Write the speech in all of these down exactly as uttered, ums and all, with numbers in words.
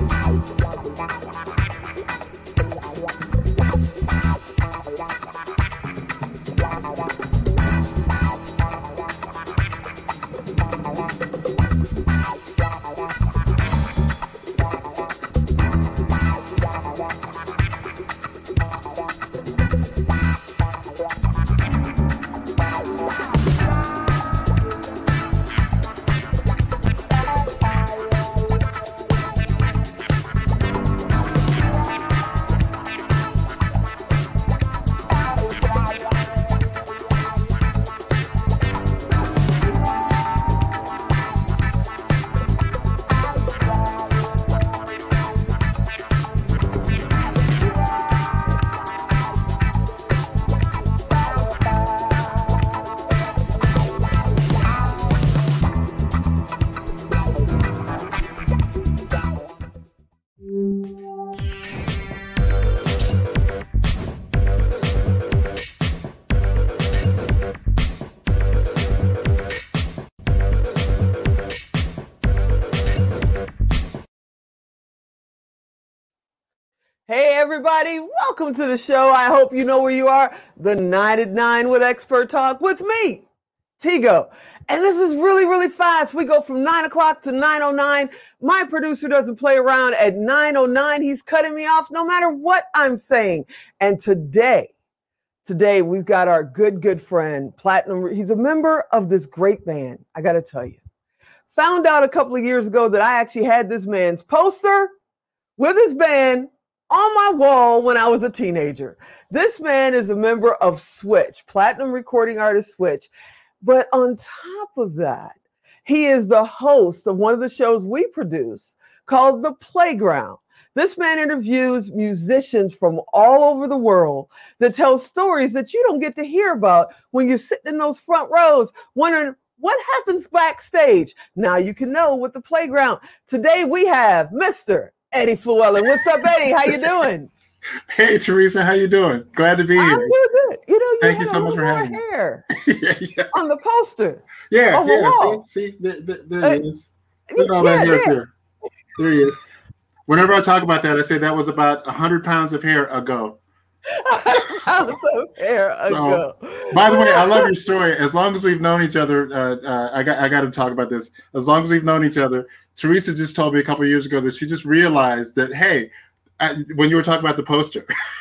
Hey everybody, welcome to the show. I hope you know where you are. The nine at nine with Expert Talk with me, Tigo. And this is really, really fast. We go from nine o'clock to nine oh nine. My producer doesn't play around. At nine oh nine, he's cutting me off no matter what I'm saying. And today, today we've got our good, good friend, Platinum. He's a member of this great band. I got to tell you. Found out a couple of years ago that I actually had this man's poster with his band on my wall when I was a teenager. This man is a member of Switch, platinum recording artist Switch. But on top of that, he is the host of one of the shows we produce called The Playground. This man interviews musicians from all over the world that tell stories that you don't get to hear about when you're sitting in those front rows wondering what happens backstage. Now you can know with The Playground. Today we have Mister Eddie Fluellen. What's up, Eddie? How you doing? Hey, Teresa. How you doing? Glad to be here. I'm doing good. You know, you Thank had you so a much for little having more hair me. yeah, yeah. on the poster. Yeah, on the yeah. wall. See, see, there, there, there Uh, it is. Look at all yeah, that hair there. there. There he is. Whenever I talk about that, I say that was about one hundred pounds of hair ago. Pounds of hair ago. So, by the way, I love your story. As long as we've known each other, uh, uh, I got I got to talk about this. As long as we've known each other, Teresa just told me a couple of years ago that she just realized that, hey, I, when you were talking about the poster,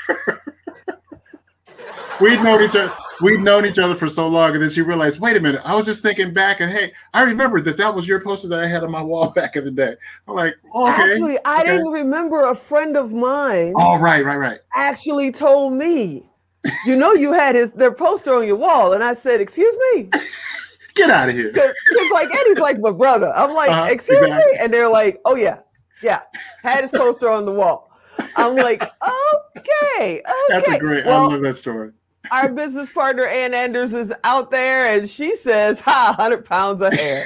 we'd known each other. We'd known each other for so long, and then she realized, wait a minute, I was just thinking back, and hey, I remembered that that was your poster that I had on my wall back in the day. I'm like, oh, okay. Actually, I okay. didn't remember. A friend of mine Oh, right, right, right. actually told me, you know, you had his their poster on your wall, and I said, excuse me. Get out of here. It's like, Eddie's like my brother. I'm like, Uh-huh, excuse exactly. me? And they're like, oh, yeah, yeah. Had his poster on the wall. I'm like, okay, okay. That's a great, well, I love that story. Our business partner, Ann Anders, is out there, and she says, ha, one hundred pounds of hair.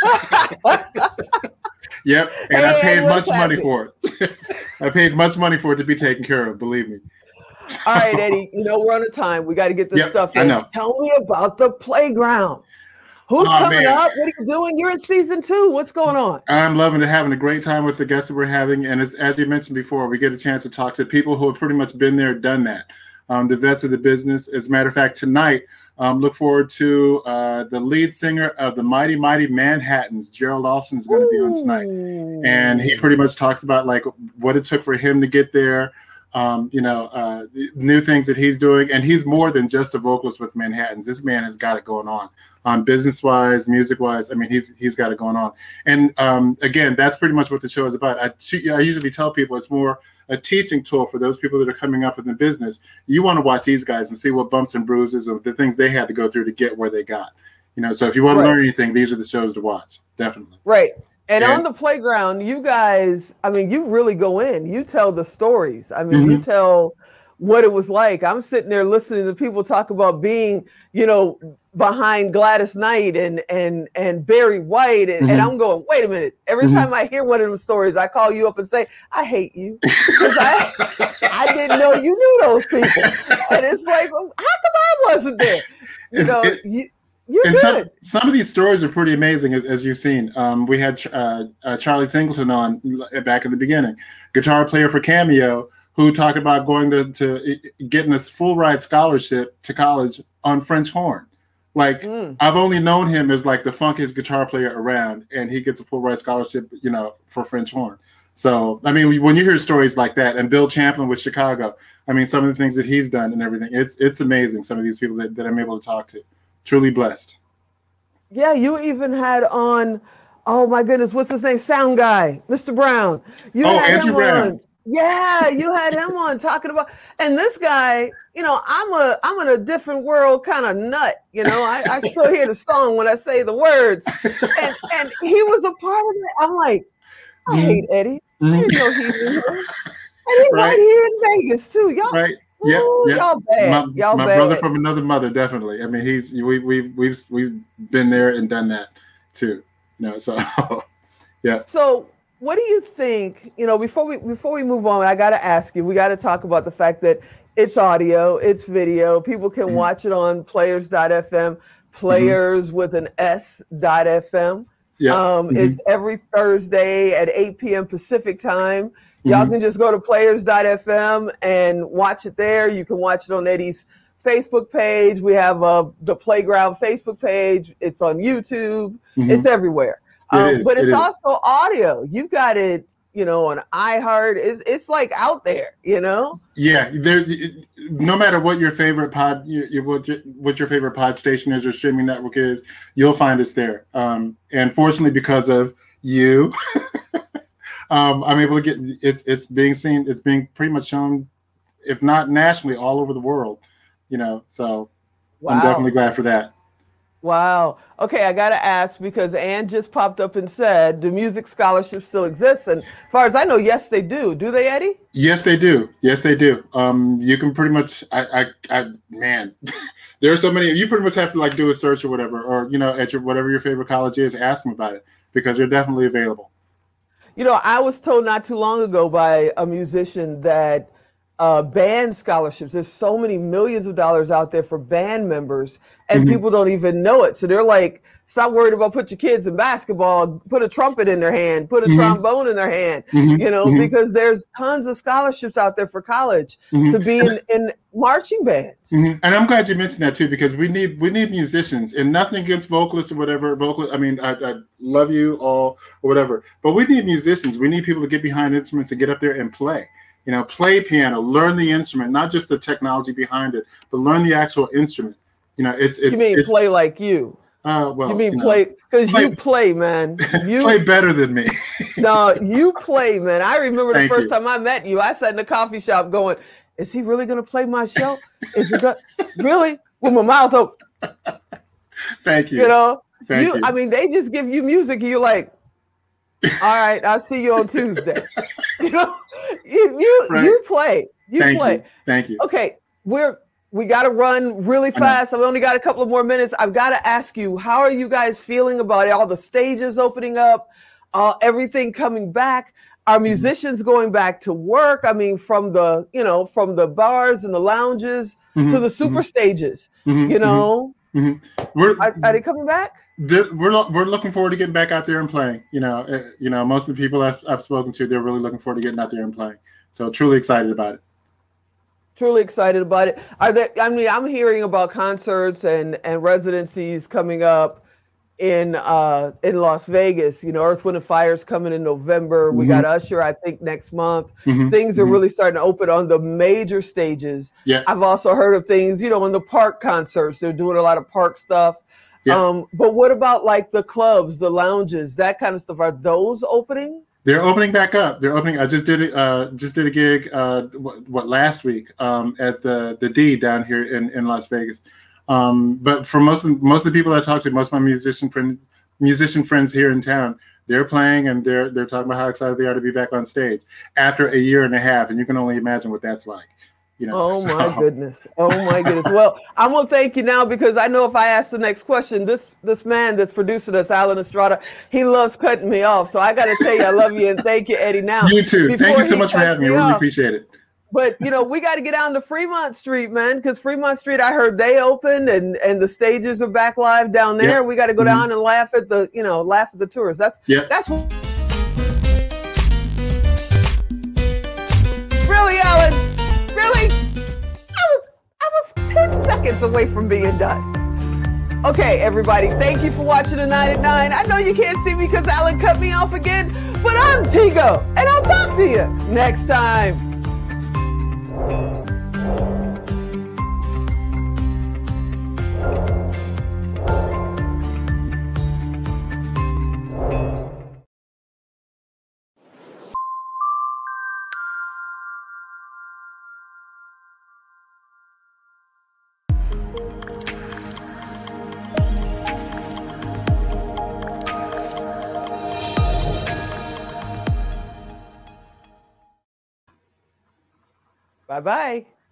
Yep, and Hey, I paid Ann, much what's money happening? for it. I paid much money for it to be taken care of, believe me. All right, Eddie, you know, we're on a time. We got to get this Yep, stuff I in. know. Tell me about The Playground. Who's Oh, coming man. up? What are you doing? You're in season two. What's going on? I'm loving it, having a great time with the guests that we're having. And as, as you mentioned before, we get a chance to talk to people who have pretty much been there, done that. Um, the vets of the business. As a matter of fact, tonight, um, look forward to uh, the lead singer of the Mighty Mighty Manhattans, Gerald Alston, is going to be on tonight. And he pretty much talks about like what it took for him to get there, um, you know, uh, new things that he's doing. And he's more than just a vocalist with Manhattans. This man has got it going on. Um, business-wise, music-wise, I mean, he's he's got it going on. And um, again, that's pretty much what the show is about. I, I usually tell people it's more a teaching tool for those people that are coming up in the business. You want to watch these guys and see what bumps and bruises of the things they had to go through to get where they got. You know, so if you want Right. to learn anything, these are the shows to watch. Definitely. Right. And Yeah. on The Playground, you guys, I mean, you really go in. You tell the stories. I mean, you Mhm. tell what it was like. I'm sitting there listening to people talk about being, you know, behind Gladys Knight and and and Barry White, and, and Mhm. I'm going, wait a minute. Every Mhm. time I hear one of them stories, I call you up and say, I hate you. Because I, I didn't know you knew those people. And it's like, well, how come I wasn't there? You It's- know, it- you, You're and good. some some of these stories are pretty amazing, as, as you've seen. Um, we had uh, uh, Charlie Singleton on back in the beginning, guitar player for Cameo, who talked about going to, to getting a full ride scholarship to college on French horn. Like mm. I've only known him as like the funkiest guitar player around, and he gets a full ride scholarship, you know, for French horn. So I mean, when you hear stories like that, and Bill Champlin with Chicago, I mean, some of the things that he's done and everything, it's it's amazing. Some of these people that, that I'm able to talk to. Truly blessed. Yeah, you even had on, oh my goodness, what's his name? Sound guy, Mister Brown. You oh, had Andrew him Brown. On. Yeah, you had him on talking about, and this guy, you know, I'm a I'm in a different world kind of nut. You know, I, I still hear the song when I say the words, and and he was a part of it. I'm like, I mm. hate Eddie. Mm. I didn't know he was here, and he's right. right here in Vegas too, y'all. Right. Yeah, yeah. Y'all bad. My, y'all my bad. brother from another mother, definitely. I mean, he's we we've we've we've been there and done that too. You know, so yeah. So, what do you think? You know, before we before we move on, I got to ask you. We got to talk about the fact that it's audio, it's video. People can mm-hmm. watch it on players dot f m, players mm-hmm. with an S dot F M. Yeah. Um, mm-hmm. It's every Thursday at eight p.m. Pacific time. Y'all mm-hmm. can just go to players dot f m and watch it there. You can watch it on Eddie's Facebook page. We have uh, the Playground Facebook page. It's on YouTube. Mm-hmm. It's everywhere. It um, is. But it's it also audio. You've got it, you know, on iHeart. It's, it's like out there, you know? Yeah. There's no matter what your favorite pod, your, what, your, what your favorite pod station is or streaming network is, you'll find us there. Um, and fortunately, because of you, Um, I'm able to get it's it's being seen, it's being pretty much shown, if not nationally, all over the world, you know. So wow. I'm definitely glad for that. Wow. Okay, I gotta ask because Ann just popped up and said, do music scholarships still exist? And as far as I know, yes, they do. Do they, Eddie? Yes, they do. Yes, they do. Um, you can pretty much I I, I man, there are so many. You pretty much have to like do a search or whatever, or you know, at your whatever your favorite college is, ask them about it because they're definitely available. You know, I was told not too long ago by a musician that uh, band scholarships, there's so many millions of dollars out there for band members and mm-hmm. people don't even know it. So they're like, stop worried about put your kids in basketball, put a trumpet in their hand, put a mm-hmm. trombone in their hand, mm-hmm. you know, mm-hmm. because there's tons of scholarships out there for college mm-hmm. to be in, in marching bands. Mm-hmm. And I'm glad you mentioned that too, because we need we need musicians, and nothing against vocalists or whatever. Vocalists, I mean, I, I love you all or whatever, but we need musicians. We need people to get behind instruments and get up there and play. You know, play piano, learn the instrument, not just the technology behind it, but learn the actual instrument. You know, it's it's. You mean it's, play like you? Uh, well, you mean you know, play because you play, man. You play better than me. No, you play, man. I remember the Thank first you. time I met you. I sat in the coffee shop going, "Is he really going to play my show? Is it gonna, really?" With my mouth open. Thank you. You know, Thank you, you. I mean, they just give you music, and you're like, "All right, I'll see you on Tuesday." You know, you you, Right. you play, you Thank play. you. Thank you. Okay, we're we got to run really fast. I've only got a couple of more minutes. I've got to ask you, how are you guys feeling about it? All the stages opening up, uh, everything coming back? Are musicians going back to work? I mean, from the, you know, from the bars and the lounges Mhm, to the super mhm. stages, Mhm, you know, mhm. We're are, are they coming back? they're- we're lo- we're looking forward to getting back out there and playing. You know, uh, you know, most of the people I've, I've spoken to, they're really looking forward to getting out there and playing. So truly excited about it. Truly excited about it. Are there, I mean, I'm hearing about concerts and, and residencies coming up in uh, in Las Vegas. You know, Earth, Wind and Fire's coming in November. We Mhm. got Usher, I think, next month. Mhm, Things are mhm. really starting to open on the major stages. Yeah. I've also heard of things, you know, in the park concerts. They're doing a lot of park stuff. Yeah. Um, but what about like the clubs, the lounges, that kind of stuff? Are those opening? They're opening back up. They're opening. I just did it. Uh, just did a gig. Uh, what, what last week um, at the the D down here in, in Las Vegas. Um, but for most of most of the people I talk to, most of my musician friend musician friends here in town, they're playing and they're they're talking about how excited they are to be back on stage after a year and a half. And you can only imagine what that's like. You know. Oh so. my goodness. Oh my goodness. Well, I'm gonna thank you now because I know if I ask the next question, this this man that's producing us, Alan Estrada, he loves cutting me off. So I gotta tell you, I love you and thank you, Eddie. Now You too. before Thank you so he much for cuts having me. me I really off, appreciate it. But, you know, we got to get down to Fremont Street, man, because Fremont Street, I heard they opened and, and the stages are back live down there. Yep. We got to go mm-hmm. down and laugh at the, you know, laugh at the tourists. That's, yep. that's what. Really, Alan? Really? I was, I was ten seconds away from being done. Okay, everybody, thank you for watching the nine at nine. I know you can't see me because Alan cut me off again, but I'm Tigo, and I'll talk to you next time. Bye-bye.